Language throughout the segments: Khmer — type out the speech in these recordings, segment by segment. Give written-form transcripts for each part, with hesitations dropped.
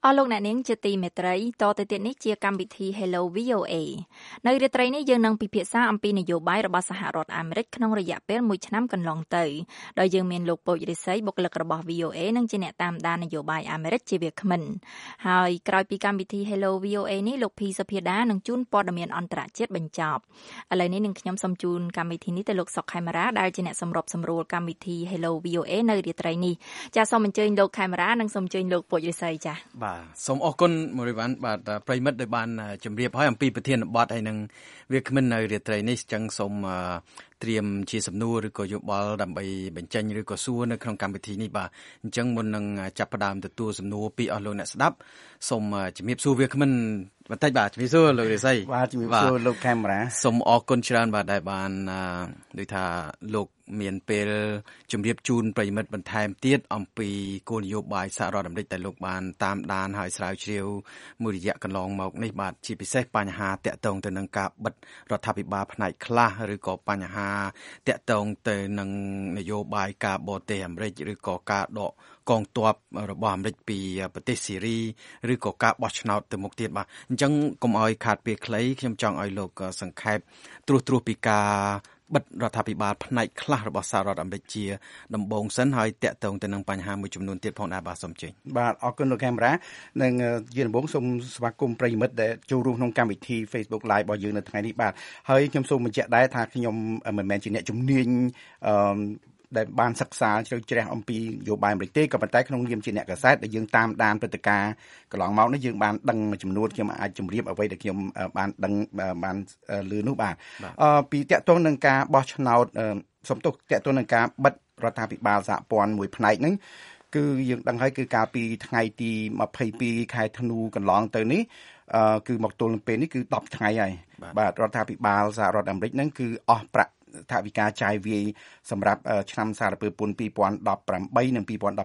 អស់លោកអ្នកនាងជាទីមេត្រីតទៅទៀតនេះជាកម្មវិធី Hello VOA នៅរាត្រីនេះយើងនឹងពិភាក្សាអំពីនយោបាយរបស់សហរដ្ឋអាមេរិកក្នុងរយៈពេល1ឆ្នាំកន្លងទៅដោយយើងមានលោកពូចរិស័យបុគ្គលិករបស់ VOA និងជាអ្នកតាមដាននយោបាយអាមេរិកជាវាគ្មិនហើយក្រោយពីកម្មវិធី Hello VOA នេះលោកភីសុភាដានឹងជូនព័ត៌មានអន្តរជាតិបញ្ចប់ឥឡូវនេះនឹងខ្ញុំសូមជូនកម្មវិធីនេះទៅលោកសុកខេមរាដែលជាអ្នកសម្របសម្រួលកម្មវិធី Hello VOA នៅរាត្រីនេះចាសសូមអញ្ជើញលោកខេមរានិងសូមអញ្ជើញលោកពូចរិស័យចាសសូមអរគុណមួយវ៉ាន់បាទប្រិមិត្តដែលបានជម្រាបឲ្យអំពីប្រធានបទហើយនឹងវាគ្មិននៅរាត្រីនេះចឹងសូមត្រៀមជាសំណួរឬក៏យោបល់ដើម្បីបញ្ចេញឬក៏សួរនៅក្នុងកម្មវិធីនេះបាទអញ្ចឹងមុននឹងចាប់ផ្ដើមទទួលសំណួរពីអស់លោកអ្នកស្ដាប់សូមជំរាបសួរវាគ្មិនបន្តិចបាទជំរាបសួរលោករិស័យបាទជំរាបសួរលោកខេមរាសូមអរគុណច្រើនបាទដែលបានដូចថាលោកមានពេលជំរាបជូនប្រិមិត្តបន្ថែមទៀតអំពីគោលនយោបាយសហរដ្ឋអាមេរិកដែលលោកបានតាមដានហើយស្រាវជ្រាវមួយរយៈកន្លងមកនេះបាទជាពិសេសបញ្ហាតាក់ទងទៅនឹងការបិទរដ្ឋាភិបាលផ្នែកខ្លះឬក៏បញ្ហាតាក់ទងទៅនឹងនយោបាយការបរទេសអាមេរិកឬក៏ការដកកងទ័ពរបស់អាមេរិកពីប្រទេសស៊ីរីឬក៏ការបោះឆ្នោតទៅមុខទៀតបាទអញ្ចឹងកុំឲ្យខាតពេលខ្លីខ្ញុំចង់ឲ្យលោកសង្ខេបត្រួសពីការបិទរដ្ឋាភិបាលផ្នែកខ្លះរបស់សហរដ្ឋអាមេរិកជាដំបូងសិនហើយតាក់ទងទៅនឹងបញ្ហាមួយចំនួនទៀតផងដែរបាទសូមជើញបាទអរគុណលោកខេមរានិងជាដំបូងសូមស្វាគមន៍ប្រិយមិត្តដែលចូលរួមក្នុងកម្មវិធី Facebook Live របស់យើងនៅថ្ងៃនេះបាទហើយខ្ញុំសូមបញ្ជាក់ដែរថាខ្ញុំមិនមែនជាអ្នកជំនាញដែលបានសិក្សាជ្រៅជ្រះអំពីនយោបាយអាមេរិកទេក៏ប៉ុន្តែក្នុងនាមជាអ្នកកាសែតដែលយើងតាមដានព្រឹត្តិការណ៍កន្លងមកនេះយើងបានដឹងមួយចំនួនខ្ញុំអាចជម្រាបអ្វីដែលខ្ញុំបានដឹងបានឮនោះបាទពីតាក់ទងនឹងការបោះឆ្នោតសំទោសតាក់ទងនឹងការបិទរដ្ឋាភិបាលសហព័ន្ធមួយផ្នែកហ្នឹងគឺយើងដឹងហើយគឺកាលពីថ្ងៃទី22ខែធ្នូកន្លងទៅនេះគឺមកទល់នឹងពេលនេះគឺ10ថ្ងៃហើយបាទរដ្ឋាភិបាលសហរដ្ឋអាមេរិកហ្នឹងគឺអស់ប្រាក់ថវិកាចាយវាយសម្រាប់ឆ្នាំសារពើពន្ធ2018និង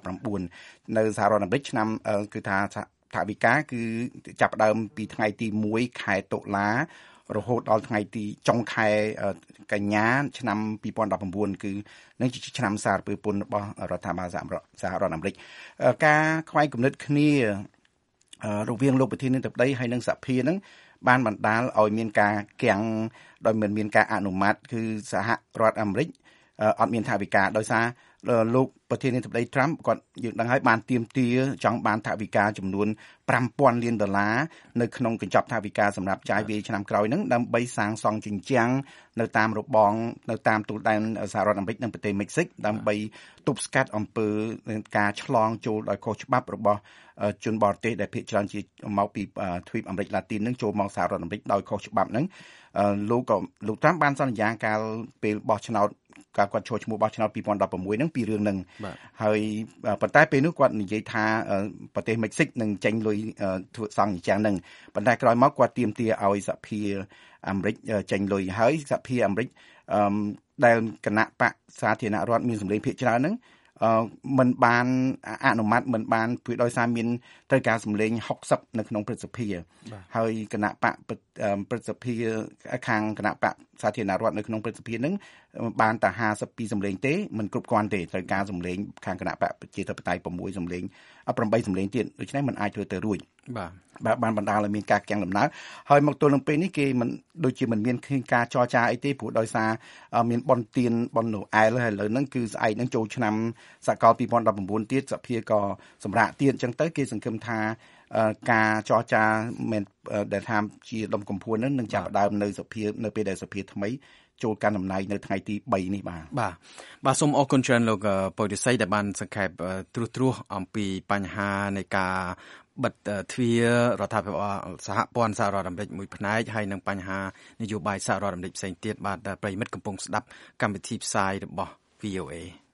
2019នៅសហរដ្ឋអាមេរិកឆ្នាំគឺថាថវិកាគឺចាប់ផ្ដើមពីថ្ងៃទី1ខែតុលារហូតដល់ថ្ងៃទីចុងខែកញ្ញាឆ្នាំ2019គឺនឹងជាឆ្នាំសារពើពន្ធរបស់រដ្ឋាភិបាលសហរដ្ឋអាមេរិកការខ្វែងគំនិតគ្នារវាងលោកប្រធានាធិបតីហើយនិងសភានឹងបានបណ្ដាលឲ្យមានការគាំងដោយមិនមានការអនុម័តគឺសហរដ្ឋអាមេរិកអត់មានថវិកាដោយសារលោកប្រធានាធិបតី Trump គាត់យើងដឹងហើយបានទាមទារចង់បានថវិកាចំនួន$5,000 លាននៅក្នុងកញ្ចប់ថវិកាសម្រាប់ចាយវាយឆ្នាំក្រោយហ្នឹងដើម្បីសាងសង់ជញ្ជាំងនៅតាមរបងនៅតាមទូដែនសហរដ្ឋអាមេរិកនិងប្រទេសមិចស៊ិកដើម្បីទប់ស្កាត់អំពើការឆ្លងចូលដោយខុសច្បាប់របស់ជនបរទេសដែលភាគច្រើនជាមកពីទ្វីបអាមេរិកឡាទីននឹងចូលមកសហរដ្ឋអាមេរិកដោយខុសច្បាប់ហ្នឹងលោកTrumpបានសន្យាកាលពេលបោះឆ្នោតការគាត់ចូលឈ្មោះបោះឆ្នោត2016ហ្នឹងពីរឿងហ្នឹងហើយប៉ុន្តែពេលនោះគាត់និយាយថាប្រទេសមិចស៊ិកនឹងចេញលុយធ្វើសង់យ៉ាងហ្នឹងប៉ុន្តែក្រោយមកគាត់ទាមទារឲ្យសហភាពអាមេរិកចេញលុយហើយសហភាពអាមេរិកដែលគណៈបកសាធារណរដ្ឋមានសម្លេងភាគច្រើនហ្នឹងមិនបានអនុម័តមិនបានព្រោះដោយសារមានត្រូវការសម្លេង60នៅក្នុងព្រឹទ្ធសភាហើយគណៈបកព្រឹទ្ធសភាខាងគណៈបកសាធារណរដ្ឋនៅក្នុងព្រឹទ្ធសភានឹងបានតែ52សម្លេងទេមិនគ្រប់គ្រាន់ទេត្រូវការសម្លេងខាងគណៈបកប្រជាធិបតេយ្យ6សម្លេង8សម្លេងទៀតដូច្នេះมันអាចធ្វើទៅរួចបាទបានបណ្ដាលឲ្យមានការគាំងដំណើរហើយមកទល់នឹងពេលនេះគេមិនដូចជាមិនមានការចរចាអីទេព្រោះដោយសារមានបនទៀនបនណូអែលហើយឥឡូវហ្នឹងគឺស្អែកហ្នឹងចូលឆ្នាំសកល2019ទៀតសភាក៏សម្រាប់ទៀតអញ្ចឹងទៅគេសង្ឃឹមថាការចរចាមិនដែលថាជាដុំកំភួននឹងចាប់ផ្ដើមនៅសភានៅពេលដែលសភាថ្មីចូលកាន់តំណែងនៅថ្ងៃទី3នេះបាទសូមអរគុណច្រើនលោកពូចរិស័យដែលបានសង្ខេបត្រួសអំពីបញ្ហានៃការបិទទ្វាររដ្ឋាភិបាលសហព័ន្ធសហរដ្ឋអាមេរិកមួយផ្នែកហើយនិងបញ្ហានយោបាយសហរដ្ឋអាមេរិកផ្សេងទៀតបាទប្រិយមិត្តកំពុងស្ដាប់កម្មវិធីផ្សាយរបស់ VOA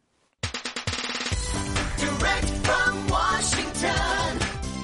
Direct from Washington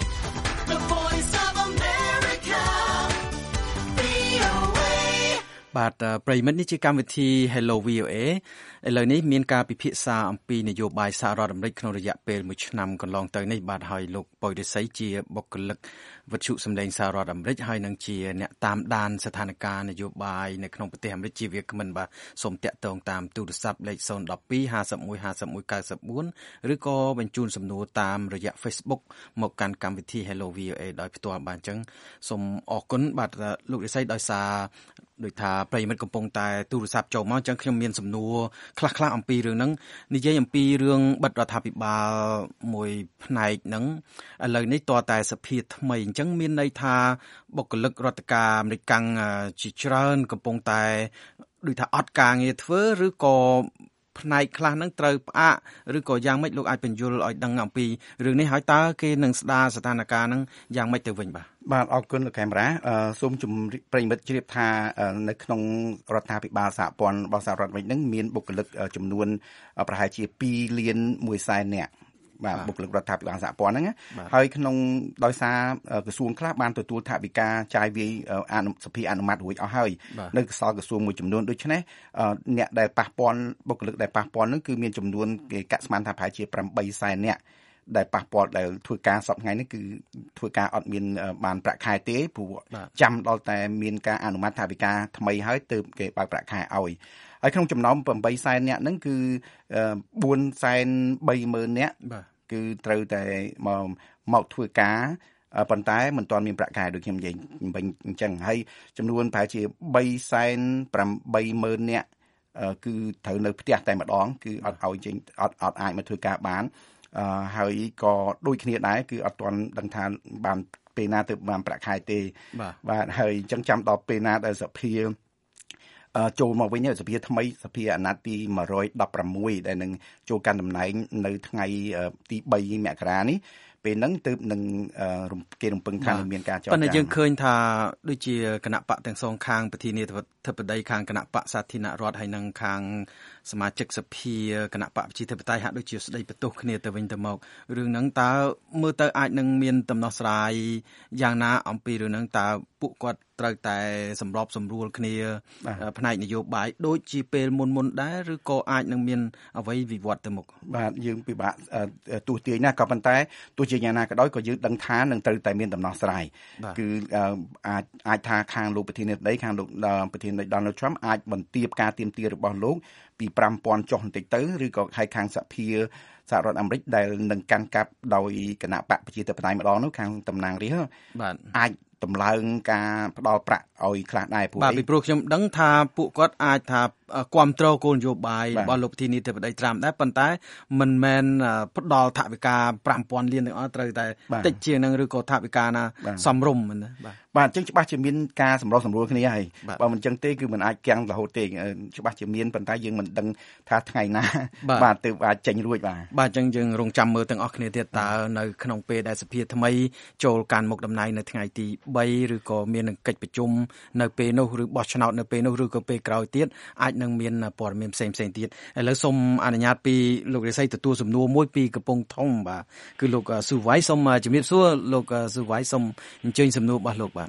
The Voice of America VOA បាទប្រិមិត្តនេះជាកម្មវិធី Hello VOA ឥឡូវនេះមានការពិភាក្សាអំពីនយោបាយសហរដ្ឋអាមេរិកក្នុងរយៈពេល1ឆ្នាំកន្លងទៅនេះបាទហើយលោកប៉ុយរិស័យជាបុគ្គលិកវិទ្យុសម្លេងសហរដ្ឋអាមេរិកហើយនឹងជាអ្នកតាមដានស្ថានភាពនយោបាយនៅក្នុងប្រទេសអាមេរិកជាវាគ្មិនបាទសូមតាក់ទងតាមទូរស័ព្ទលេខ012 51 51 94ឬក៏បញ្ជូនសំណួរតាមរយៈ Facebook មកកាន់កម្មវិធី Hello VOA ដោយផ្ទាល់បាទអញ្ចឹងសូមអរគុណបាទលោករិស័យដោយសារដោយថាប្រិយមិត្តកំពុងតែទូរស័ព្ទចូលមកអញ្ចឹងខ្ញុំមានសំណួរខ្លះៗអំពីរឿងហ្នឹងនិយាយអំពីរឿងបិទរដ្ឋាភិបាលមួយផ្នែកហ្នឹងឥឡូវនេះតើតែសភាថ្មីអញ្ចឹងមានន័យថាបុគ្គលិករដ្ឋការអាមេរិកកាំងជាច្រើនកំពុងតែដូចថាអត់ការងារធ្វើឬក៏ផ្នែកខ្លះហ្នឹងត្រូវផ្អាកឬក៏យ៉ាងម៉េចលោកអាចបញ្យល់ឲ្យដឹងអំពីរឿងនេះហើយតើគេនឹងស្ដារស្ថានភាពហ្នឹងយ៉ាងម៉េចទៅវិញបាទអរគុណលោកកាមេរ៉ាសូមជម្រាបប្រិមិត្តជ្រាបថានៅក្នុងរដ្ឋាភិបាលសហព័ន្ធរបស់សហរដ្ឋអាមេរិកហ្នឹងមានបុគ្គលិកចំនួនប្រហែលជា2លាន1សែននាក់បាទបុគ្គលិករដ្ឋាភិបាលសហព័ន្ធហ្នឹងហើយក្នុងដោយសារក្រសួងខ្លះបានទទួលថវិកាចាយវាយសភាអនុម័តរួចអស់ហើយនៅសល់ក្រសួងមួយចំនួនដូច្នេះអ្នកដែលប៉ះពាល់បុគ្គលិកដែលប៉ះពាល់ហ្នឹងគឺមានចំនួនគេកាត់ស្មានថាប្រហែលជា8សែននាក់ដែលប៉ះពាល់ដែលធ្វើការសពថ្ងៃនេះគឺធ្វើការអត់មានបានប្រាក់ខែទេព្រោះចាំដល់តែមានការអនុម័តថវិកាថ្មីហើយទើបគេបើកប្រាក់ខែឲ្យហើយក្នុងចំណោម8សែននាក់ហ្នឹងគឺ430,000នាក់គឺត្រូវតែមកធ្វើការប៉ុន្តែមិនទាន់មានប្រាក់ខែដូចខ្ញុំនិយាយវិញអញ្ចឹងហើយចំនួនប្រហែលជា380,000នាក់គឺត្រូវនៅផ្ទះតែម្ដងគឺអត់ឲ្យចេញអត់អាចមកធ្វើការបានហើយក៏ដូចគ្នាដែរគឺអត់ទាន់ដឹងថាបានពេលណាទៅបានប្រាក់ខែទេបាទហើយអញ្ចឹងចាំដល់ពេលណាដែលសភាចូលមកវិញសភាថ្មីសភាអាណត្តិទី116ដែលនឹងចូលកាន់តំណែងនៅថ្ងៃទី3មករានេះពេលហ្នឹងទើបនឹងគេរំពឹងថានឹងមានការចរចាប៉ុន្តែយើងឃើញថាដូចជាគណៈបកទាំងសងខាងប្រធានាធិបតីខាងគណៈបកសាធារណរដ្ឋហើយនិងខាងសមាជិកសភាគណៈបកប្រជាធិបតេយ្យហាក់ដូចជាស្ដីបន្ទោសគ្នាទៅវិញទៅមករឿងហ្នឹងតើមើលទៅអាចនឹងមានដំណោះស្រាយយ៉ាងណាអំពីរឿងហ្នឹងតើពួកគាត់ត្រូវតែសម្របសម្រួលគ្នាផ្នែកនយោបាយដូចជាពេលមុនដែរឬក៏អាចនឹងមានអ្វីវិវត្តទៅមុខបាទយើងពិបាកទស្សទាយណាក៏ប៉ុន្តែទោះជាយ៉ាងណាក៏ដោយក៏យើងដឹងថានឹងត្រូវតែមានដំណោះស្រាយគឺអាចថាខាងលោកប្រធានាធិបតីខាងលោកប្រធានាធិបតី Donald Trump អាចបន្ទាបការទាមទាររបស់លោកពី 5,000 ចុះបន្តិចទៅឬក៏ឲ្យខាងសភាសហរដ្ឋអាមេរិកដែលនឹងកាន់កាប់ដោយគណៈបកប្រជាធិបតេយ្យម្ដងនោះខាងតំណាងរាស្ត្រអាចតម្លើងការផ្ដល់ប្រាក់ឲ្យខ្លះដែរបាទពីព្រោះខ្ញុំដឹងថាពួកគាត់អាចថាគាំទ្រគោលនយោបាយរបស់លោកប្រធានាធិបតីត្រាំដែរប៉ុន្តែមិនមែនផ្ដល់ថវិកា 5,000 លានទាំងអស់ត្រូវតែតិចជាងនឹងឬក៏ថវិកាណាសមរម្យណាបាទអញ្ចឹងច្បាស់ជាមានការសម្រុះសម្រួលគ្នាហើយបើមិនអញ្ចឹងទេគឺមិនអាចគាំងរហូតទេច្បាស់ជាមានប៉ុន្តែយើងមិនដឹងថាថ្ងៃណាបាទទើបអាចចេញរួចបាទអញ្ចឹងយើងរងចាំមើលទាំងអស់គ្នាទៀតតើនៅក្នុងពេលដែលសភាថ្មីចូលកាន់មុខតំណែងនៅថ្ងៃទី3ឬក៏មាននឹងកិច្ចប្រជុំនៅពេលនោះឬបោះឆ្នោតនៅពេលនោះឬក៏ពេលក្រោយទៀតអាចនឹងមានព័ត៌មានផ្សេងទៀតឥឡូវសូមអនុញ្ញាតពីលោករិស័យទទួលសំណួរមួយពីកំពង់ធំបាទគឺលោកស៊ូវ៉ៃសូមជំរាបសួរលោកស៊ូវ៉ៃសូមអញ្ជើញសំណួររបស់លោកបាទ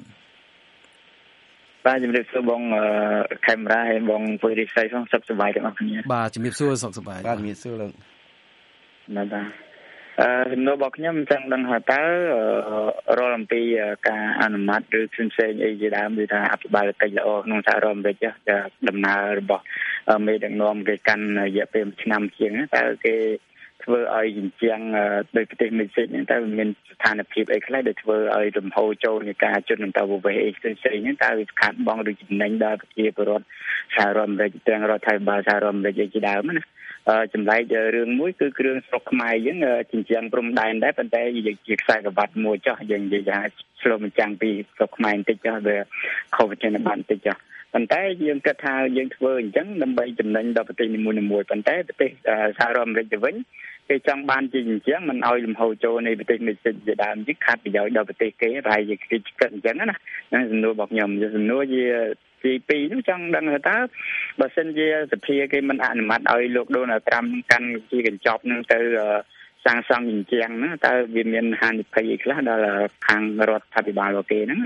ជំរាបសួរបងកាមេរ៉ាហើយបងពុយរិស័យផងសុខសប្បាយទាំងអស់គ្នាបាទជំរាបសួរសុខសប្បាយបាទជំរាបសួរលោកបាទសំណួររបស់ខ្ញុំចង់ដឹងថាតើរាល់អំពីការអនុម័តឬផ្សេងអីជាដើមគឺថាអភិបាលកិច្ចល្អក្នុងសហរដ្ឋអាមេរិកដំណើររបស់មេដឹកនាំគេកាន់រយៈពេល1ឆ្នាំជាងតើគេធ្វើឲ្យជញ្ជាំងដោយប្រទេសមេស៊ីកហ្នឹងតើមានស្ថានភាពអីខ្លះដែលធ្វើឲ្យលំហូរចូលនៃការជន់អន្តរប្រវេសន៍អីផ្សេងហ្នឹងតើវាខាតបង់ឬចំណេញដល់ប្រជាពលរដ្ឋសហរដ្ឋអាមេរិកទាំងរដ្ឋាភិបាលសហរដ្ឋអាមេរិកជាដើមណាចម្លែករឿងមួយគឺគ្រឿងស្រុកខ្មែរយើងជញ្ជាំងព្រំដែនដែរប៉ុន្តែជាខ្សែក្រវ៉ាត់មួយចុះយើងនិយាយថាឆ្លុះបញ្ចាំងពីស្រុកខ្មែរបន្តិចចុះវាខុសពីបានបន្តិចចុះប៉ុន្តែយើងគិតថាយើងធ្វើអញ្ចឹងដើម្បីចំណេញដល់ប្រទេសនីមួយៗប៉ុន្តែប្រទេសសហរដ្ឋអាមេរិកទៅវិញគេចង់បានជាអញ្ចឹងមិនឲ្យលំហូរចូលនៃប្រទេសមេស៊ីកជាដើមជាខាត់ប្រយោជន៍ដល់ប្រទេសគេហើយគេគិតអញ្ចឹងណាសំណួររបស់ខ្ញុំសំណួរជាទី2នោះចង់ដឹងថាតើបើសិនជាសភាគេមិនអនុម័តឲ្យលោកដូណាល់ត្រាំកាន់ជាកញ្ចប់នឹងទៅសាងសង់អញ្ចឹងណាតើវាមានហានិភ័យអីខ្លះដល់ខាងរដ្ឋាភិបាលរបស់គេហ្នឹងណា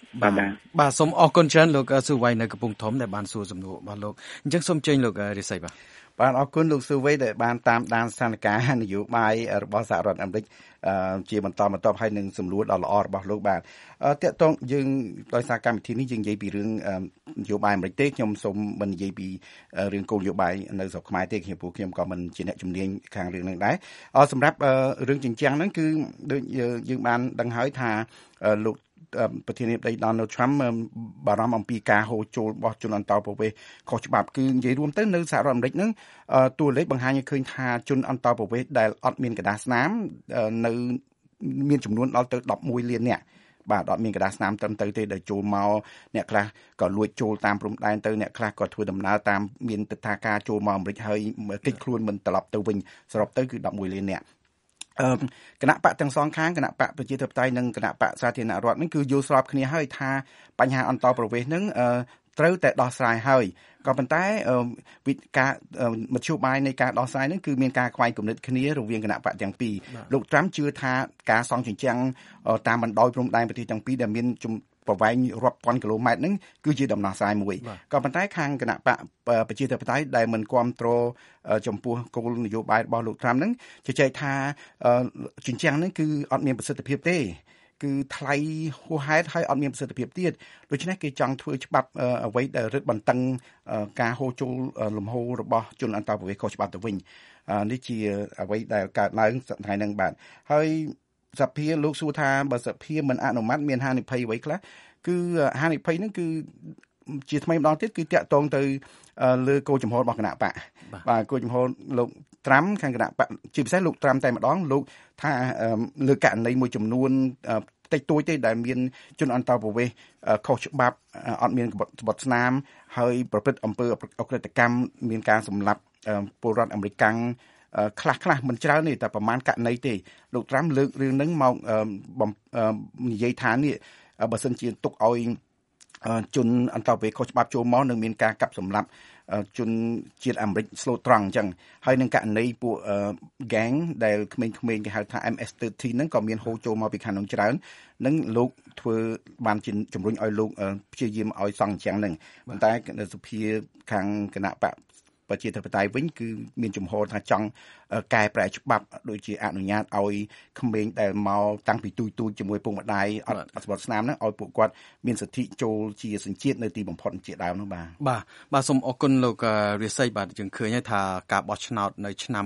បាទសូមអរគុណច្រើនលោកស៊ូវៃនៅកំពង់ធំដែលបានសួរសំណួររបស់លោកអញ្ចឹងសូមជើញលោករិស័យបាទបាទអរគុណលោកស៊ូវៃដែលបានតាមដានស្ថានភាពនយោបាយរបស់សហរដ្ឋអាមេរិកជាបន្តបន្ទាប់ហើយនឹងសំណួរដ៏ល្អរបស់លោកបាទតកតងយើងដោយសារកម្មវិធីនេះយើងនិយាយពីរឿងនយោបាយអាមេរិកទេខ្ញុំសូមមិននិយាយពីរឿងគោលនយោបាយនៅស្រុកខ្មែរទេខ្ញុំក៏មិនជាអ្នកជំនាញខាងរឿងហ្នឹងដែរសម្រាប់រឿងជញ្ជាំងហ្នឹងគឺដូចយើងបានដឹងហើយថាលោកប្រធានាធិបតី Donald Trump បារម្ភអំពីការហូរចូលរបស់ជនអន្តោប្រវេសន៍ខុសច្បាប់គឺនិយាយរួមទៅនៅសហរដ្ឋអាមេរិកហ្នឹងតួលេខបង្ហាញឲ្យឃើញថាជនអន្តោប្រវេសន៍ដែលអត់មានកណ្ដាស់ស្នាមនៅមានចំនួនដល់ទៅ11លាននាក់បាទអត់មានកណ្ដាស់ស្នាមត្រឹមត្រូវទេដែលចូលមកអ្នកខ្លះក៏លួចចូលតាមព្រំដែនទៅអ្នកខ្លះក៏ធ្វើដំណើរតាមមានទិដ្ឋាការចូលមកអាមេរិកហើយគេចខ្លួនមិនត្រឡប់ទៅវិញសរុបទៅគឺ11លាននាក់គណៈបកទាំងសងខាងគណៈបកប្រជាធិបតេយ្យនិងគណៈបកសាធារណរដ្ឋហ្នឹងគឺយល់ស្របគ្នាហើយថាបញ្ហាអន្តោប្រវេសន៍ហ្នឹងត្រូវតែដោះស្រាយហើយក៏ប៉ុន្តែវិធីការមធ្យោបាយនៃការដោះស្រាយហ្នឹងគឺមានការខ្វែងគំនិតគ្នារវាងគណៈបកទាំងពីរលោកត្រាំជឿថាការសង់ជញ្ជាំងតាមបណ្ដោយព្រំដែនប្រទេសទាំងពីរដែលមានប្រវែងរាប់ពាន់គីឡូម៉ែត្រហ្នឹងគឺជាដំណោះស្រាយមួយក៏ប៉ុន្តែខាងគណៈបកប្រជាធិបតេយ្យដែលមិនគាំទ្រចំពោះគោលនយោបាយរបស់លោកត្រាំហ្នឹងជជែកថាជញ្ជាំងហ្នឹងគឺអត់មានប្រសិទ្ធភាពទេគឺថ្លៃហួសហេតុហើយអត់មានប្រសិទ្ធភាពទៀតដូច្នេះគេចង់ធ្វើច្បាប់អ្វីដែលរឹតបន្តឹងការហូរចូលលំហូររបស់ជនអន្តោប្រវេសន៍ខុសច្បាប់ទៅវិញនេះជាអ្វីដែលកើតឡើងថ្ងៃហ្នឹងបាទហើយសភាលោកសួរថាបើសភាមិនអនុម័តមានហានិភ័យអ្វីខ្លះគឺហានិភ័យហ្នឹងគឺជាថ្មីម្ដងទៀតគឺតាក់ទងទៅលើគោលចំហរបស់គណៈបកបាទគោលចំហលោកត្រាំខាងគណៈបកជាពិសេសលោកត្រាំតែម្ដងលោកថាលើករណីមួយចំនួនតិចតួចទេដែលមានជនអន្តោប្រវេសន៍ខុសច្បាប់អត់មានក្បត់ស្នាមហើយប្រព្រឹត្តអំពើអក្រិតកម្មមានការសម្លាប់ពលរដ្ឋអាមេរិកខ្លះមិនច្រើនទេតែប្រហែលករណីទេលោកត្រាំលើករឿងហ្នឹងមកនិយាយថានេះបើសិនជាទុកឲ្យជនអន្តោប្រវេសន៍ខុសច្បាប់ចូលមកនឹងមានការកាប់សម្លាប់ជនជាតិអាមេរិកស្លូតត្រង់អញ្ចឹងហើយនឹងករណីពួក gang ដែលក្មេងៗគេហៅថា MS-13 ហ្នឹងក៏មានហូរចូលមកពីខាងនោះច្រើននឹងលោកធ្វើបានជំរុញឲ្យលោកព្យាយាមឲ្យសង់អញ្ចឹងហ្នឹងប៉ុន្តែសភាខាងគណៈបកប្រជាធិបតេយ្យវិញគឺមានជំហរថាចង់កែប្រែច្បាប់ដូចជាអនុញ្ញាតឲ្យក្មេងដែលមកតាំងពីទូចជាមួយពុកម្ដាយអត់ស្បត់ស្នាមហ្នឹងឲ្យពួកគាត់មានសិទ្ធិចូលជាសញ្ជាតិនៅទីបំផុតជាដើមនោះបាទសូមអរគុណលោករាសីបាទយើងឃើញហើយថាការបោះឆ្នោតនៅឆ្នាំ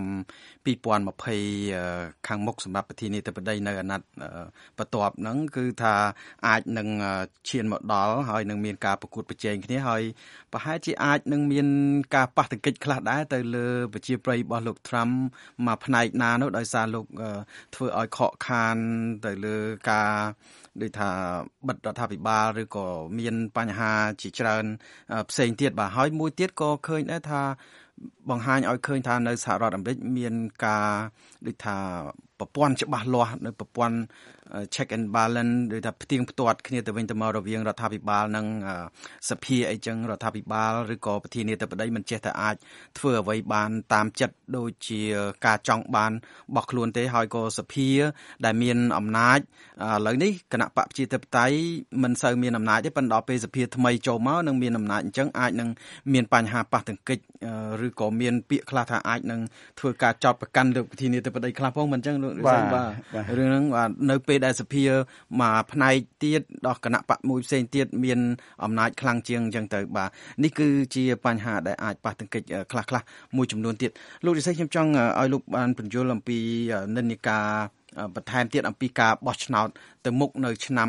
2020ខាងមុខសម្រាប់ប្រធានាធិបតីនៅអាណត្តិបន្ទាប់ហ្នឹងគឺថាអាចនឹងឈានមកដល់ហើយនឹងមានការប្រកួតប្រជែងគ្នាហើយប្រហែលជាអាចនឹងមានការប៉ះទង្គិចខ្លះដែរទៅលើប្រជាប្រិយរបស់លោកត្រាំមកផ្នែកណានោះដោយសារលោកធ្វើឲ្យខកខានទៅលើការដូចថាបិទរដ្ឋាភិបាលឬក៏មានបញ្ហាជាច្រើនផ្សេងទៀតបាទហើយមួយទៀតក៏ឃើញដែរថាបង្ហាញឲ្យឃើញថានៅសហរដ្ឋអាមេរិកមានការដូចថាប្រព័ន្ធច្បាស់លាស់នៅប្រព័ន្ធ check and balance ដូចថាផ្ទៀងផ្ទាត់គ្នាទៅវិញទៅមករវាងរដ្ឋាភិបាលនិងសភាអីចឹងរដ្ឋាភិបាលឬក៏ប្រធានាធិបតីមិនចេះតែអាចធ្វើអ្វីបានតាមចិត្តដូចជាការចង់បានរបស់ខ្លួនទេហើយក៏សភាដែលមានអំណាចឥឡូវនេះគណៈបកប្រជាធិបតេយ្យមិនសូវមានអំណាចទេប៉ុន្តែដល់ពេលសភាថ្មីចូលមកនឹងមានអំណាចអញ្ចឹងអាចនឹងមានបញ្ហាប៉ះទង្គិចឬក៏មានពាក្យខ្លះថាអាចនឹងធ្វើការចោទប្រកាន់លើប្រធានាធិបតីខ្លះផងមិនអញ្ចឹងលោកបាទរឿងហ្នឹងបាទនៅពេលដែលសភាមកផ្នែកទៀតដល់គណៈបកមួយផ្សេងទៀតមានអំណាចខ្លាំងជាងអញ្ចឹងទៅបាទនេះគឺជាបញ្ហាដែលអាចប៉ះទង្គិចខ្លះមួយចំនួនទៀតលោករិស័យខ្ញុំចង់ឲ្យលោកបានពន្យល់អំពីនិន្នាការបន្ថែមទៀតអំពីការបោះឆ្នោតទៅមុខនៅឆ្នាំ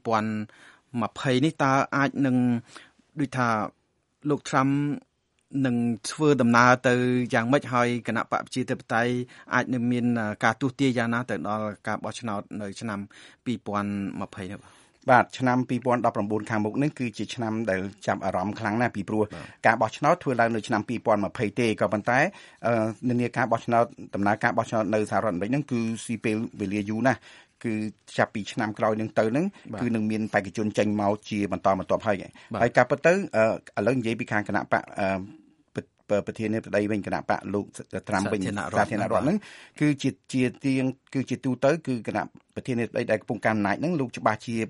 2020នេះតើអាចនឹងដូចថាលោកត្រាំនឹងធ្វើដំណើរទៅយ៉ាងម៉េចហើយគណៈបកប្រជាធិបតេយ្យអាចនឹងមានការទស្សន៍ទាយយ៉ាងណាទៅដល់ការបោះឆ្នោតនៅឆ្នាំ2020នេះបាទឆ្នាំ2019ខាងមុខនេះគឺជាឆ្នាំដែលចាប់អារម្មណ៍ខ្លាំងណាស់ពីព្រោះការបោះឆ្នោតធ្វើឡើងនៅឆ្នាំ2020ទេក៏ប៉ុន្តែនិន្នាការបោះឆ្នោតដំណើរការបោះឆ្នោតនៅសហរដ្ឋអាមេរិកហ្នឹងគឺស៊ីពេលវេលាយូរណាស់គឺចាប់ពីឆ្នាំក្រោយនឹងទៅហ្នឹងគឺនឹងមានបេក្ខជនចេញមកជាបន្តបន្ទាប់ហើយការពិតទៅឥឡូវនិយាយពីខាងគណៈបកប្រធានាធិបតីវិញគណៈបកលោកត្រាំវិញសាធារណរដ្ឋហ្នឹងគឺជាទូទៅគឺគណៈប្រធានាធិបតីដែលកំពុងកាន់អំណាចហ្នឹងលោកច្បាស់ជា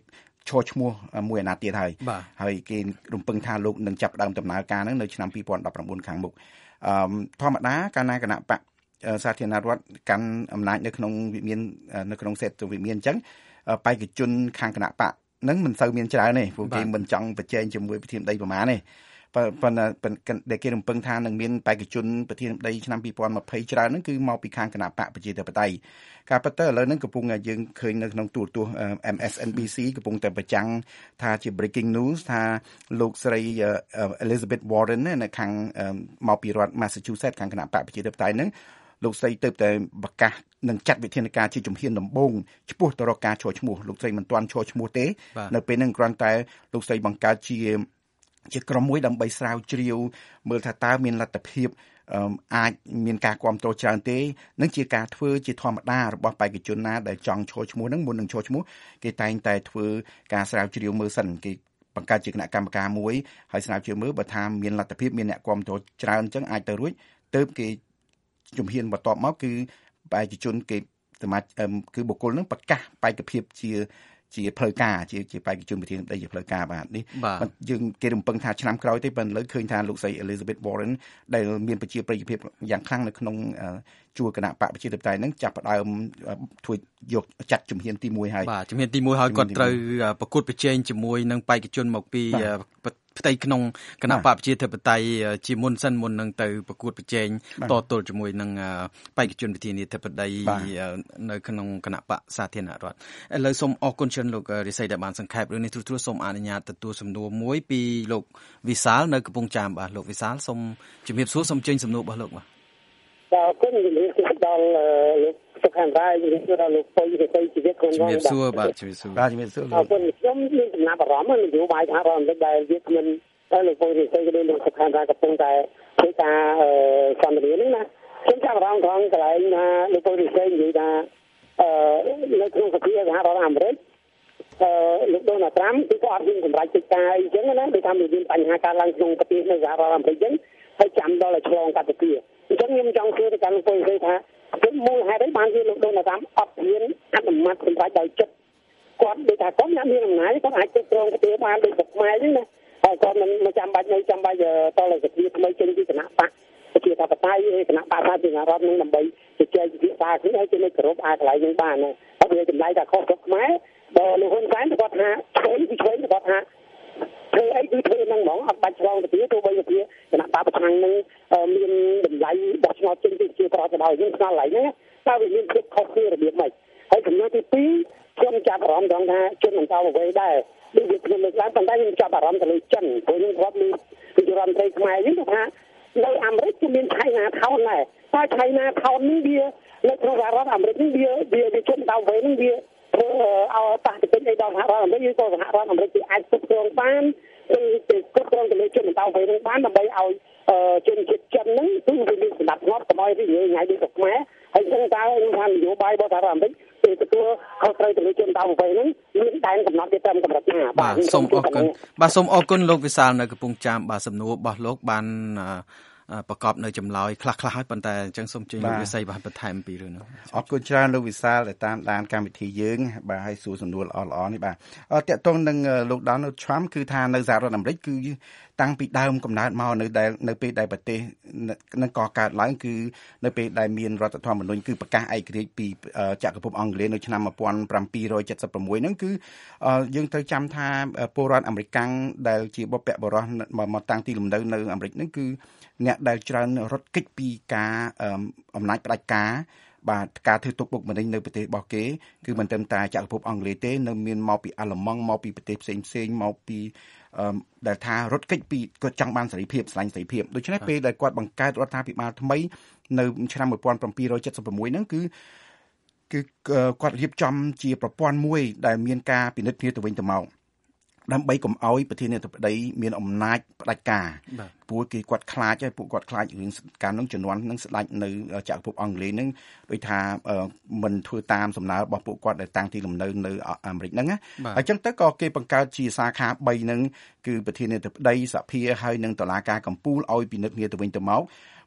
ឈរឈ្មោះមួយអាណត្តិទៀតហើយគេរំពឹងថាលោកនឹងចាប់ផ្ដើមដំណើរការហ្នឹងនៅឆ្នាំ2019ខាងមុខធម្មតាកាលណាគណៈបកសាធារណរដ្ឋកាន់អំណាចនៅក្នុងវិមាននៅក្នុងសេដ្ឋវិមានអញ្ចឹងបេក្ខជនខាងគណៈបកហ្នឹងមិនសូវមានច្រើនទេព្រោះគេមិនចង់ប្រជែងជាមួយប្រធានាធិបតីប្រមាណទេប៉ុន្តែដែលគេរំពឹងថានឹងមានបេក្ខជនប្រធានាធិបតីឆ្នាំ2020ច្រើនហ្នឹងគឺមកពីខាងគណៈបកប្រជាធិបតេយ្យការពិតទៅឥឡូវហ្នឹងកំពុងយើងឃើញនៅក្នុងទូរទស្សន៍ MSNBC កំពុងតែប្រចាំងថាជា breaking news ថាលោកស្រី Elizabeth Warren នៅខាងមកពីរដ្ឋ Massachusetts ខាងគណៈបកប្រជាធិបតេយ្យហ្នឹងលោកស្រីទៅតែប្រកាសនឹងចាត់វិធានការជាជំហានដំបូងឆ្ពោះទៅរកការឈរឈ្មោះលោកស្រីមិនទាន់ឈរឈ្មោះទេនៅពេលហ្នឹងគ្រាន់តែលោកស្រីបង្កើតជាក្រុមមួយដើម្បីស្រាវជ្រាវមើលថាតើមានលទ្ធភាពអាចមានការគាំទ្រច្រើនទេនឹងជាការធ្វើជាធម្មតារបស់បេក្ខជនណាដែលចង់ឈរឈ្មោះហ្នឹងមុននឹងឈរឈ្មោះគេតែងតែធ្វើការស្រាវជ្រាវមើលសិនគេបង្កើតជាគណៈកម្មការមួយហើយស្រាវជ្រាវមើលបើថាមានលទ្ធភាពមានអ្នកគាំទ្រច្រើនអញ្ចឹងអាចទៅរួចទៅគេជំហានបន្ទាប់មកគឺបេក្ខជនគេសម្រាប់គឺបុគ្គលនឹងប្រកាសបេក្ខភាពជាផ្លូវការជាបេក្ខជនប្រធានាធិបតីជាផ្លូវការបាទនេះយើងគេរំពឹងថាឆ្នាំក្រោយទេប៉ុន្តែលើឃើញថាលោកស្រី Elizabeth Warren ដែលមានប្រជាប្រិយភាពយ៉ាងខ្លាំងនៅក្នុងជួរគណៈបកប្រជាធិបតេយ្យហ្នឹងចាប់ផ្ដើមធ្វើយកចាត់ជំហានទី1ហើយបាទជំហានទី1ហើយគាត់ត្រូវប្រកួតប្រជែងជាមួយនឹងបេក្ខជនមកពីផ្ទៃក្នុងគណៈបកប្រជាធិបតេយ្យជាមុននឹងទៅប្រកួតប្រជែងតទល់ជាមួយនឹងបេក្ខជនប្រធានាធិបតីនៅក្នុងគណៈបកសាធារណរដ្ឋឥឡូវសូមអរគុណច្រើនលោករិស័យដែលបានសង្ខេបរឿងនេះទូសូមអនុញ្ញាតទទួលសំណួរមួយពីលោកវិសាលនៅកំពង់ចាមបាទលោកវិសាលសូមជំរាបសួរសូមចេញសំណួររបស់លោកបាទអរគុណជំរាបសួរដល់លោកសុខានរាយជំរាបសួរដល់លោកពុយវិស័យជីវិតខ្លួនជំរាបសួរបាទជំរាបសួរបាទជំរាបសួរអរគុណខ្ញុំមានចំណាប់អារម្មណ៍នយោបាយសហរដ្ឋអាមេរិកដែលវាគ្មានតែលោកពុយវិស័យក៏ដូចលោកសុខានរាយកំពុងតែធ្វើការសន្ទនានេះណាខ្ញុំចាប់អារម្មណ៍ត្រង់កន្លែងណាលោកពុយវិស័យនិយាយថានៅក្នុងសភាសហរដ្ឋអាមេរិកលោកដូណាល់ត្រាំគឺក៏អត់មានសម្រេចកិច្ចការអីចឹងណាដូចថាមានបញ្ហាការឡើងក្នុងប្រទេសនៅសហរដ្ឋអាមេរិកចឹងហើយចាំដល់ឲ្យឆ្លងកាត់ទៅអញ្ចឹងខ្ញុំចង់សួរទៅកាន់លោកពុយវិស័យថាមូលហេតុអីបានជាលោកដូណាល់ត្រាំអត់មានអនុម័តសម្រាប់ដោយចិត្តគាត់ដូចថាគាត់មានអំណាចគាត់អាចគ្រប់គ្រងប្រទេសបានដូចខ្មែរចឹងណាហើយគាត់មិនចាំបាច់តលសភាថ្មីចេញពីគណៈបកប្រជាធិបតេយ្យគណៈបកសាធារណរដ្ឋនឹងដើម្បីជជែកពិភាក្សាគ្នាឲ្យជាគោរពអាកន្លែងនឹងបានណាហើយវាចំណាយតែខុសគ្រប់ខ្មែរដល់លោកហ៊ុនសែនគាត់ថាឆ្វេងគាត់ថាធ្វើអីគឺធ្វើហ្នឹងហ្មងអត់បាច់ឆ្លងទៅទោះបីជាគណៈបកប្រឆាំងនឹងមានតម្លៃបោះឆ្នោតចេញពីជាប្រតិបត្តិយើងស្គាល់ហើយហ្នឹងតើវាមានភាពខុសគ្នារបៀបម៉េចហើយចំណុចទី2ខ្ញុំចាប់អារម្មណ៍ត្រង់ថាជនមិនតអ្វីដែរដូចវាខ្ញុំលើកឡើងប៉ុន្តែខ្ញុំចាប់អារម្មណ៍ទៅលើចិនព្រោះខ្ញុំគាត់មានវិទ្យារដ្ឋមន្ត្រីខ្មែរយើងថានៅអាមេរិកគឺមានឆៃណាថោនដែរតែឆៃណាថោននេះវានៅក្នុងសហរដ្ឋអាមេរិកនេះវាជនតអ្វីនេះវាធ្វើឲ្យប៉ះទង្គិចអីដល់សហរដ្ឋអាមេរិកឬក៏សហរដ្ឋអាមេរិកគេអាចគ្រប់គ្រងបានគឺគ្រប់គ្រងទៅលើជនតអ្វីនឹងបានដើម្បីឲ្យជនជាតិចិនហ្នឹងគឺវាមានសម្ដាប់ធ្នាប់កុំឲ្យវាញ៉ៃដូចខ្មែរហើយចឹងតើខ្ញុំថានយោបាយរបស់សហរដ្ឋអាមេរិកគឺទទួលខុសត្រូវទៅលើជនតអ្វីហ្នឹងមានដែនកំណត់ទៅតាមកម្រិតណាបាទសូមអរគុណបាទសូមអរគុណលោកវិសាលនៅកំពង់ចាមបាទសំណួររបស់លោកបានប្រកបនៅចម្លើយខ្លះៗហើយប៉ុន្តែអញ្ចឹងសូមជម្រាបវិស័យបានបន្ថែមពីរឿងនោះអរគុណច្រើនលោកវិសាលដែលតាមដានកម្មវិធីយើងបាទហើយសួរសំណួរល្អៗនេះបាទតកតងនឹងលោក Donald Trump គឺថានៅសហរដ្ឋអាមេរិកគឺតាំងពីដើមកំណើតមកនៅពេលដែលប្រទេសនឹងកកើតឡើងគឺនៅពេលដែលមានរដ្ឋធម្មនុញ្ញគឺប្រកាសឯករាជ្យពីចក្រភពអង់គ្លេសនៅឆ្នាំ1776ហ្នឹងគឺយើងត្រូវចាំថាពលរដ្ឋអាមេរិកដែលជាបុព្វបុរសមកតាំងទីលំនៅនៅអាមេរិកហ្នឹងគឺអ្នកដែលច្រើនរត់គេចពីការអំណាចផ្ដាច់ការបាទការធ្វើទុកបុកម្នេញនៅប្រទេសរបស់គេគឺមិនត្រឹមតែចក្រភពអង់គ្លេសទេនៅមានមកពីអាល្លឺម៉ង់មកពីប្រទេសផ្សេងមកពីដែលថារត់គេចពីគាត់ចង់បានសេរីភាពស្លាញ់សេរីភាពដូច្នេះពេលដែលគាត់បង្កើតរដ្ឋាភិបាលថ្មីនៅឆ្នាំ1776ហ្នឹងគឺគាត់រៀបចំជាប្រព័ន្ធមួយដែលមានការពិនិត្យគ្នាទៅវិញទៅមកដើម្បីកុំឲ្យប្រធានាធិបតីមានអំណាចផ្ដាច់ការព្រោះគេគាត់ខ្លាចហើយពួកគាត់ខ្លាចរឿងការនឹងជំនាន់នឹងស្ដាច់នៅចក្រភពអង់គ្លេសហ្នឹងដោយថាមិនធ្វើតាមសំណើរបស់ពួកគាត់ដែលតាំងទីលំនៅនៅអាមេរិកហ្នឹងណាហើយអញ្ចឹងទៅក៏គេបង្កើតជាសាខា3ហ្នឹងគឺប្រធានាធិបតីសភាហើយនិងតុលាការកំពូលឲ្យពិនិត្យគ្នាទៅវិញទៅមក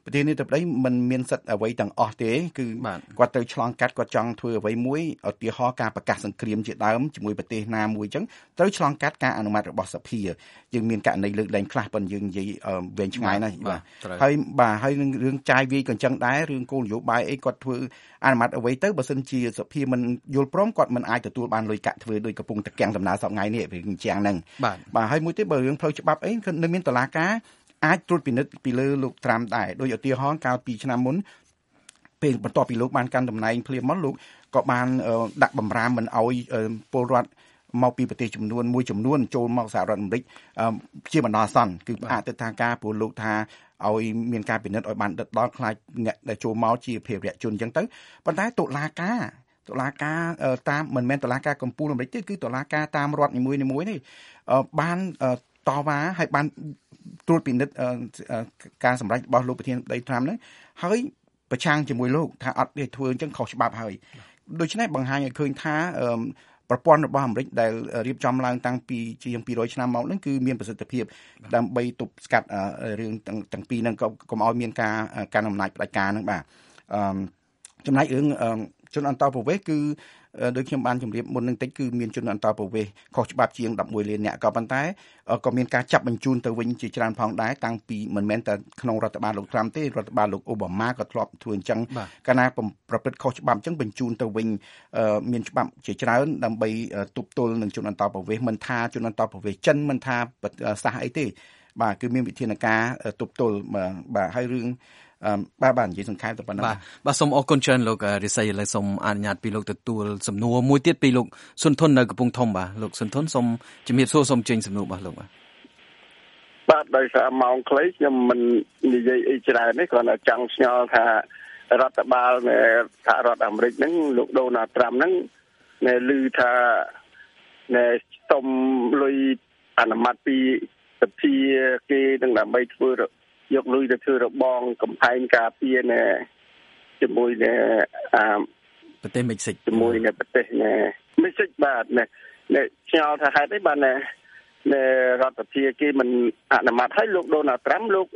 ប្រធានាធិបតីមិនមានសិទ្ធិអ្វីទាំងអស់ទេគឺគាត់ត្រូវឆ្លងកាត់គាត់ចង់ធ្វើអ្វីមួយឧទាហរណ៍ការប្រកាសសង្គ្រាមជាដើមជាមួយប្រទេសណាមួយអញ្ចឹងត្រូវឆ្លងកាត់ការអនុម័តរបស់សភាយើងមានករណីលើកលែងខ្លះប៉ុន្តែយើងនិយាយវែងឆ្ងាយណាស់បាទហើយនឹងរឿងចាយវាយក៏អញ្ចឹងដែររឿងគោលនយោបាយអីគាត់ធ្វើអនុម័តអ្វីទៅបើសិនជាសភាមិនយល់ព្រមគាត់មិនអាចទទួលបានលុយកាក់ធ្វើដោយកំពុងតែកាំងដំណើរសប្តាហ៍ថ្ងៃនេះវាអញ្ចឹងហ្នឹងបាទហើយមួយទៀតបើរឿងផ្លូវច្បាប់អីគឺនៅមានតុលាការអាចត្រួតពិនិត្យពីលើលោកត្រាំដែរដោយឧទាហរណ៍កាលពីឆ្នាំមុនពេលបន្ទាប់ពីលោកបានកាន់តំណែងភ្លាមមកលោកក៏បានដាក់បំរាមមិនអោយពលរដ្ឋមកពីប្រទេសមួយចំនួនចូលមកសហរដ្ឋអាមេរិកជាបណ្ដោះអាសន្នគឺអតីតការព្រោះលោកថាឲ្យមានការពិនិត្យឲ្យបានដិតដល់ខ្លាចអ្នកដែលចូលមកជាភារៈជនអញ្ចឹងទៅប៉ុន្តែតុលាការតាមមិនមែនតុលាការកំពូលអាមេរិកទេគឺតុលាការតាមរដ្ឋនីមួយៗនេះបានតវ៉ាឲ្យបានត្រួតពិនិត្យការសម្រេចរបស់លោកប្រធានាធិបតីត្រាំហ្នឹងហើយប្រឆាំងជាមួយលោកថាអត់ទេធ្វើអញ្ចឹងខុសច្បាប់ហើយដូច្នេះបង្ហាញឲ្យឃើញថាប្រព័ន្ធរបស់អាមេរិកដែលរៀបចំឡើងតាំងពីជាង200ឆ្នាំមកហ្នឹងគឺមានប្រសិទ្ធភាពដើម្បីទប់ស្កាត់រឿងទាំងពីរហ្នឹងកុំឲ្យមានការកាន់អំណាចផ្ដាច់ការហ្នឹងបាទចំណែករឿងជនអន្តោប្រវេសន៍គឺដោយខ្ញុំបានជម្រាបមុននឹងតិចគឺមានជនអន្តោប្រវេសន៍ខុសច្បាប់ជាង11លាននាក់ក៏ប៉ុន្តែក៏មានការចាប់បញ្ជូនទៅវិញជាច្រើនផងដែរតាំងពីមិនមែនតែក្នុងរដ្ឋបាលលោកត្រាំទេរដ្ឋបាលលោកអូបាម៉ាក៏ធ្លាប់ធ្វើអញ្ចឹងកាលណាប្រព្រឹត្តខុសច្បាប់អញ្ចឹងបញ្ជូនទៅវិញមានច្បាប់ជាច្រើនដើម្បីទប់ទល់នឹងជនអន្តោប្រវេសន៍មិនថាជនអន្តោប្រវេសន៍ចិនមិនថាសាសអីទេបាទគឺមានវិធានការទប់ទល់បាទហើយរឿងបាទនិយាយសង្ខេបទៅប៉ុណ្ណឹងបាទសូមអរគុណច្រើនលោករិស័យឥឡូវសូមអនុញ្ញាតពីលោកទទួលសំណួរមួយទៀតពីលោកសុនធុននៅកំពង់ធំបាទលោកសុនធុនសូមជំរាបសួរសូមចេញសំណួររបស់លោកបាទដោយសារម៉ោងខ្លីខ្ញុំមិននិយាយអីច្រើនទេគ្រាន់តែចង់ឆ្ងល់ថារដ្ឋបាលនៃសហរដ្ឋអាមេរិកហ្នឹងលោកដូណាល់ត្រាំហ្នឹងនៅឮថានៅសុំលុយអនុម័តពីសភាគេនឹងដើម្បីធ្វើយកលុយទៅធ្វើរបងកំផែងការពារនៅជាមួយនៅប្រទេសមិចស៊ីកជាមួយនៅប្រទេសមិចស៊ីកបាទនៅឆ្ងល់ថាហេតុអីបាននៅរដ្ឋាភិបាលគេមិនអនុម័តឲ្យលោកដូណាល់ត្រាំលោក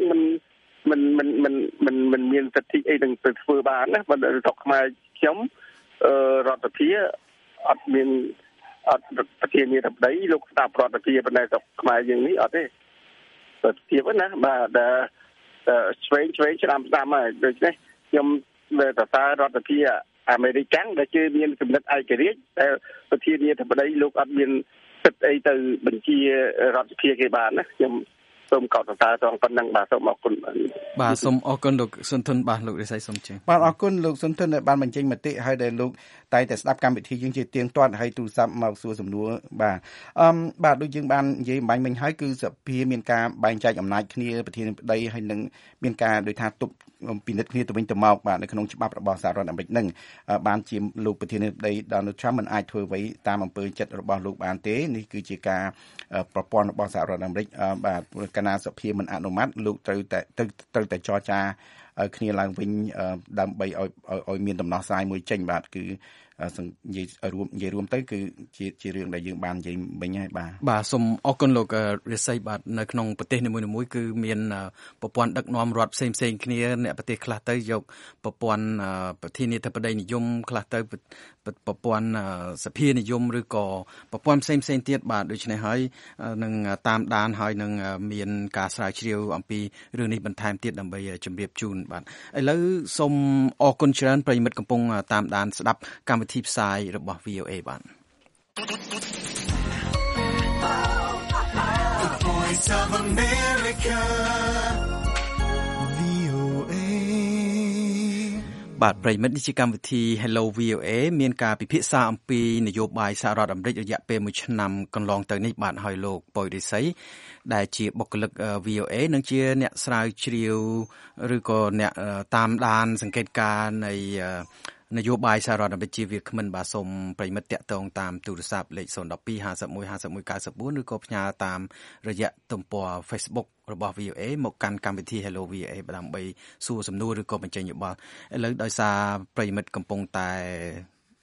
មិនមានសិទ្ធិអីនឹងទៅធ្វើបានណាបើស្រុកខ្មែរខ្ញុំរដ្ឋាភិបាលអត់មានអត់ប្រធានាធិបតីលោកស្ដាប់រដ្ឋាភិបាលប៉ុន្តែស្រុកខ្មែរយើងនេះអត់ទេប្រធានណាបាទឆ្វេងឆ្នាំហើយដូច្នេះខ្ញុំលើតសាររដ្ឋាភិបាលអាមេរិកដែលគេមានគំនិតឯករាជ្យតែប្រធានាធិបតីលោកអត់មានសិទ្ធិអីទៅបញ្ជារដ្ឋាភិបាលគេបានណាខ្ញុំសូមកោតសរសើរត្រង់ប៉ុណ្ណឹងបាទសូមអរគុណបាទសូមអរគុណលោកសុនធុនបាទលោករិស័យសូមជើងបាទអរគុណលោកសុនធុនដែលបានបញ្ចេញមតិហើយដែលលោកតែតែស្ដាប់កម្មវិធីយើងជាទៀងទាត់ហើយទូរស័ព្ទមកសួរសំណួរបាទដូចយើងបាននិយាយបាញ់មិញហើយគឺសភាមានការបែងចែកអំណាចគ្នាប្រធានាធិបតីហើយនឹងមានការដោយថាទប់ពិនិត្យគ្នាទៅវិញទៅមកបាទនៅក្នុងច្បាប់របស់សហរដ្ឋអាមេរិកនឹងបានជាលោកប្រធានាធិបតី Donald Trump មិនអាចធ្វើអ្វីតាមអំពើចិត្តរបស់លោកបានទេនេះគឺជាការប្រព័ន្ធរបស់សហរដ្ឋអាមេរិកបាទកាលណាសភាមិនអនុម័តលោកត្រូវតែចរចាគ្នាឡើងវិញដើម្បីឲ្យមានដំណោះស្រាយមួយចេញបាទគឺនិយាយរួមទៅគឺជារឿងដែលយើងបាននិយាយមិញហើយបាទសូមអរគុណលោករិស័យបាទនៅក្នុងប្រទេសនីមួយៗគឺមានប្រព័ន្ធដឹកនាំរដ្ឋផ្សេងៗគ្នាអ្នកប្រទេសខ្លះទៅយកប្រព័ន្ធប្រធានាធិបតីនិយមខ្លះទៅប្រព័ន្ធសភានិយមឬក៏ប្រព័ន្ធផ្សេងទៀតបាទដូច្នេះហើយនឹងតាមដានហើយនឹងមានការស្រាវជ្រាវអំពីរឿងនេះបន្ថែមទៀតដើម្បីជម្រាបជូនបាទឥឡូវសូមអរគុណច្រើនប្រិយមិត្តកំពុងតាមដានស្ដាប់កម្មវិធីផ្សាយរបស់ VOA បាទ The Voice of America VOA បាទប្រិយមិត្តនេះជាកម្មវិធី Hello VOA មានការពិភាក្សាអំពីនយោបាយសហរដ្ឋអាមេរិករយៈពេល1ឆ្នាំកន្លងទៅនេះបាទហើយលោកប៉ុយរិស័យដែលជាបុគ្គលិក VOA និងជាអ្នកស្រាវជ្រាវឬក៏អ្នកតាមដានសង្កេតការណ៍នៃនយោបាយសហរដ្ឋអាមេរិកជាវាគ្មិនបាទសូមប្រិយមិត្តតាក់ទងតាមទូរស័ព្ទលេខ012 51 51 94ឬក៏ផ្ញើតាមរយៈទំព័រ Facebook របស់ VOA មកកាន់កម្មវិធី Hello VOA ដើម្បីសួរសំណួរឬក៏បញ្ចេញយោបល់ឥឡូវដោយសារប្រិយមិត្តកំពុងតែ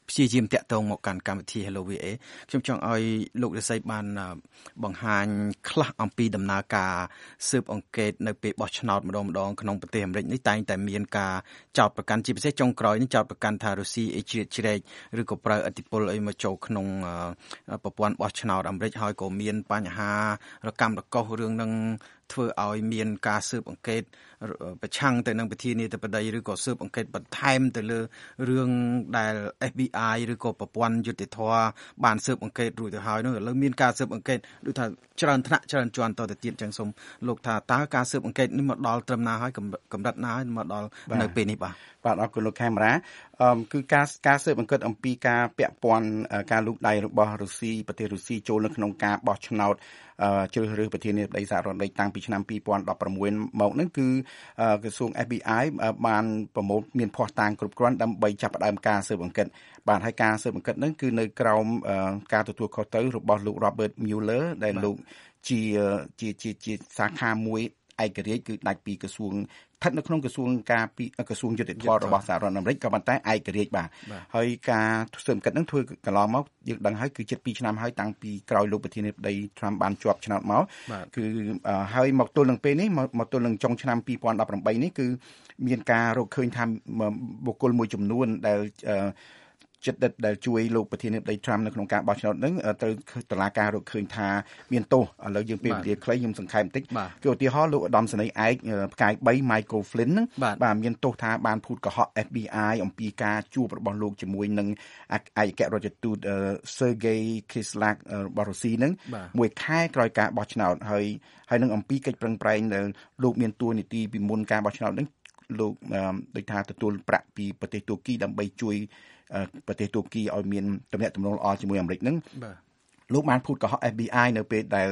ព្យាយាមតាក់ទងមកកាន់កម្មវិធី Hello VA ខ្ញុំចង់ឲ្យលោករិស័យបានបង្ហាញខ្លះអំពីដំណើរការស៊ើបអង្កេតនៅពេលបោះឆ្នោតម្ដងក្នុងប្រទេសអាមេរិកនេះតែងតែមានការចោទប្រកាន់ជាពិសេសចុងក្រោយនេះចោទប្រកាន់ថារុស្ស៊ីជ្រៀតជ្រែកឬក៏ប្រើឥទ្ធិពលអីមកចូលក្នុងប្រព័ន្ធបោះឆ្នោតអាមេរិកហើយក៏មានបញ្ហារកម្មរកុសរឿងនឹងធ្វើឲ្យមានការស៊ើបអង្កេតប្រឆាំងទៅនឹងប្រធានាធិបតីឬក៏ស៊ើបអង្កេតបន្ថែមទៅលើរឿងដែល FBI ឬក៏ប្រព័ន្ធយុតិធធបានស៊ើបអង្កេតរួចទៅហើយនោះឥឡូវមានការស៊ើបអង្កេតដូចថាច្រើនថ្នាក់ច្រើនជាន់តទៅទៀតចឹងសូមលោកថាតើការស៊ើបអង្កេតនេះមកដល់ត្រឹមណាហើយកម្រិតណាហើយមកដល់នៅពេលនេះបាទអរគុណលោកខេមរាគឺការស៊ើបអង្កេតអំពីការពាក់ព័ន្ធការលូកដៃរបស់រុស្ស៊ីប្រទេសរុស្ស៊ីចូលនៅក្នុងការបោះឆ្នោតជ្រើសរើសប្រធានាធិបតីសហរដ្ឋអាមេរិកតាំងពីឆ្នាំ2016មកហ្នឹងគឺក្រសួង FBI បានប្រមូលមានភស្តុតាងគ្រប់គ្រាន់ដើម្បីចាប់ផ្ដើមការស៊ើបអង្កេតបាទហើយការស៊ើបអង្កេតហ្នឹងគឺនៅក្រោមការទទួលខុសត្រូវរបស់លោក Robert Mueller ដែលលោកជាសាខាមួយឯករាជ្យគឺដាច់ពីក្រសួងស្ថិតនៅក្នុងក្រសួងក្រសួងយុតិធធរបស់សហរដ្ឋអាមេរិកក៏ប៉ុន្តែឯករាជ្យបាទហើយការស៊ើបអង្កេតហ្នឹងធ្វើកន្លងមកយើងដឹងហើយគឺជិត2ឆ្នាំហើយតាំងពីក្រោយលោកប្រធានាធិបតី Trump បានជាប់ឆ្នោតមកគឺហើយមកទល់នឹងពេលនេះមកទល់នឹងចុងឆ្នាំ2018នេះគឺមានការរកឃើញថាបុគ្គលមួយចំនួនដែលចិត្តដែលជួយលោកប្រធានាធិបតី Trump នៅក្នុងការបោះឆ្នោតហ្នឹងទៅតុលាការរកឃើញថាមានទោសឥឡូវយើងពេលវេលាខ្លីខ្ញុំសង្ខេបបន្តិចគឺឧទាហរណ៍លោកឧត្តមសេនីយ៍ឯកផ្កាយ3 Michael Flynn ហ្នឹងបាទមានទោសថាបានភូតកុហក FBI អំពីការជួបរបស់លោកជាមួយនឹងឯកអគ្គរដ្ឋទូត Sergei Kislyak របស់រុស្ស៊ីហ្នឹងមួយខែក្រោយការបោះឆ្នោតហើយនឹងអំពីកិច្ចប្រឹងប្រែងដែលលោកមានតួនាទីពីមុនការបោះឆ្នោតហ្នឹងលោកដូចថាទទួលប្រាក់ពីប្រទេសទួរគីដើម្បីជួយប្រទេសទួរគីឲ្យមានទំនាក់ទំនងល្អជាមួយអាមេរិកហ្នឹងលោកបានភូតកុហក FBI នៅពេលដែល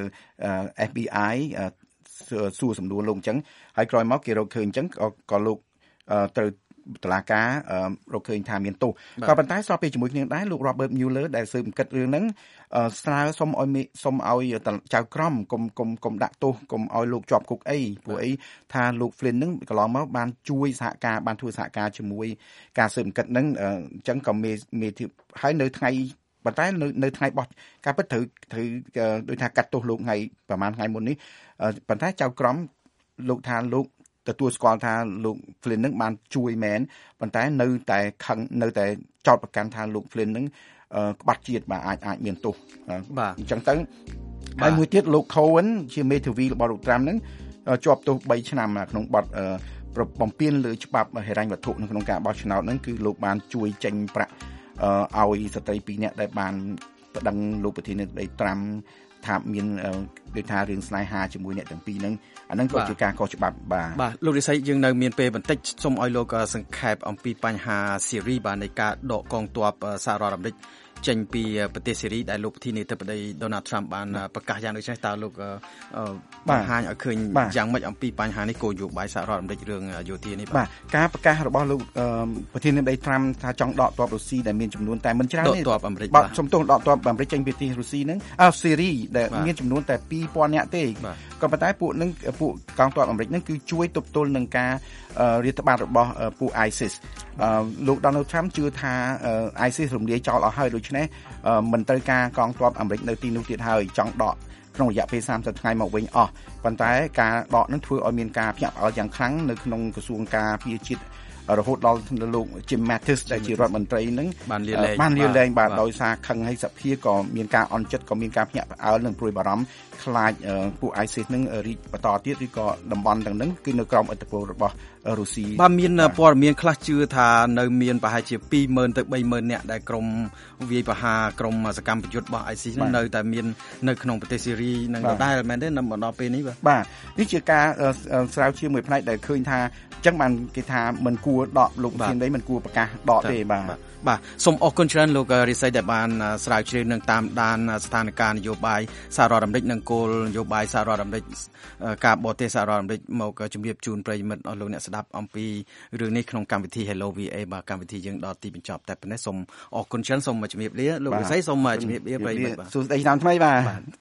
FBI សួរសំណួរលោកអញ្ចឹងហើយក្រោយមកគេរកឃើញអញ្ចឹងក៏លោកត្រូវតុលាការរកឃើញថាមានទោសក៏ប៉ុន្តែស្របពេលជាមួយគ្នាដែរលោក Robert Mueller ដែលស៊ើបអង្កេតរឿងហ្នឹងស្នើសុំឲ្យចៅក្រមកុំដាក់ទោសកុំឲ្យលោកជាប់គុកអីព្រោះអីថាលោក Flynn ហ្នឹងកន្លងមកបានជួយសហការបានធ្វើសហការជាមួយការស៊ើបអង្កេតហ្នឹងអញ្ចឹងក៏មេហើយនៅថ្ងៃប៉ុន្តែនៅថ្ងៃបោះការពិតត្រូវដូចថាកាត់ទោសលោកថ្ងៃប្រហែលថ្ងៃមុននេះប៉ុន្តែចៅក្រមលោកថាលោកទទួលស្គាល់ថាលោក Flynn នឹងបានជួយមែនប៉ុន្តែនៅតែចោទប្រកាន់ថាលោក Flynn នឹងក្បត់ជាតិបាទអាចមានទោសបាទអញ្ចឹងទៅហើយមួយទៀតលោក Cohen ជាមេធាវីរបស់លោក Trump នឹងជាប់ទោស3ឆ្នាំក្នុងបទបំពានលើច្បាប់ហិរញ្ញវត្ថុនៅក្នុងការបោះឆ្នោតហ្នឹងគឺលោកបានជួយចេញប្រាក់ឲ្យស្ត្រី2នាក់ដែលបានប្តឹងលោកប្រធានាធិបតី Trump ថាមានដូចថារឿងស្នេហាជាមួយអ្នកទាំងពីរហ្នឹងអាហ្នឹងក៏ជាការខុសច្បាប់បាទលោករិស័យយើងនៅមានពេលបន្តិចសូមឲ្យលោកសង្ខេបអំពីបញ្ហាសេរីបាទនៃការដកកងទ័ពសហរដ្ឋអាមេរិកចេញពីប្រទេសសេរីដែលលោកប្រធានាធិបតី Donald Trump បានប្រកាសយ៉ាងដូចនេះតើលោកបង្ហាញឲ្យឃើញយ៉ាងម៉េចអំពីបញ្ហានេះគោលនយោបាយសហរដ្ឋអាមេរិករឿងយោធានេះបាទការប្រកាសរបស់លោកប្រធានាធិបតី Trump ថាចង់ដកទ័ពរុស្ស៊ីដែលមានចំនួនតែមិនច្រើនទេដកទ័ពអាមេរិកបាទសំទោសដកទ័ពអាមេរិកចេញពីប្រទេសរុស្ស៊ីហ្នឹងសេរីដែលមានចំនួនតែ 2000 នាក់ទេក៏ប៉ុន្តែពួកកងទ័ពអាមេរិកហ្នឹងគឺជួយទប់ទល់នឹងការរាតត្បាតរបស់ពួក ISIS លោក Donald Trump ជឿថា ISIS រំលាយចោលអស់ហើយដូច្នេះមិនត្រូវការកងទ័ពអាមេរិកនៅទីនោះទៀតហើយចង់ដកក្នុងរយៈពេល30ថ្ងៃមកវិញអស់ប៉ុន្តែការដកនឹងធ្វើឲ្យមានការភ្ញាក់ផ្អើលយ៉ាងខ្លាំងនៅក្នុងក្រសួងការពារជាតិរហូតដល់លោក Jim Mattis ដែលជារដ្ឋមន្ត្រីនឹងបានលាលែងបាទដោយសារខឹងឲ្យសភាក៏មានការអន់ចិត្តក៏មានការភ្ញាក់ផ្អើលនិងព្រួយបារម្ភខ្លាចពួក ISIS នឹងរីកបន្តទៀតឬក៏តំបន់ទាំងហ្នឹងគឺនៅក្រោមឥទ្ធិពលរបស់រុស្ស៊ីបាទមានព័ត៌មានខ្លះជឿថានៅមានប្រហែលជា 20,000 ទៅ 30,000 នាក់ដែលក្រុមវាយប្រហារក្រុមសកម្មប្រយុទ្ធរបស់ ISIS នៅតែមាននៅក្នុងប្រទេសសេរីនឹងដដែលមែនទេដល់ពេលនេះបាទនេះជាការស្រាវជ្រាវមួយផ្នែកដែលឃើញថាអញ្ចឹងបានគេថាមិនគួរដកលោកធានដីមិនគួរប្រកាសដកទេបាទសូមអរគុណច្រើនលោករិស័យដែលបានស្រាវជ្រាវនឹងតាមដានស្ថានភាពនយោបាយសហរដ្ឋអាមេរិកនិងគោលនយោបាយសហរដ្ឋអាមេរិកការបរទេសសហរដ្ឋអាមេរិកមកជម្រាបជូនប្រិយមិត្តអស់លោកអ្នកស្ដាប់អំពីរឿងនេះក្នុងកម្មវិធី Hello VA បាទកម្មវិធីយើងដល់ទីបញ្ចប់តែប៉ុណ្ណេះសូមអរគុណច្រើនសូមជម្រាបលាលោករិស័យសូមជម្រាបលាប្រិយមិត្តបាទសួស្តីឆ្នាំថ្មីបាទ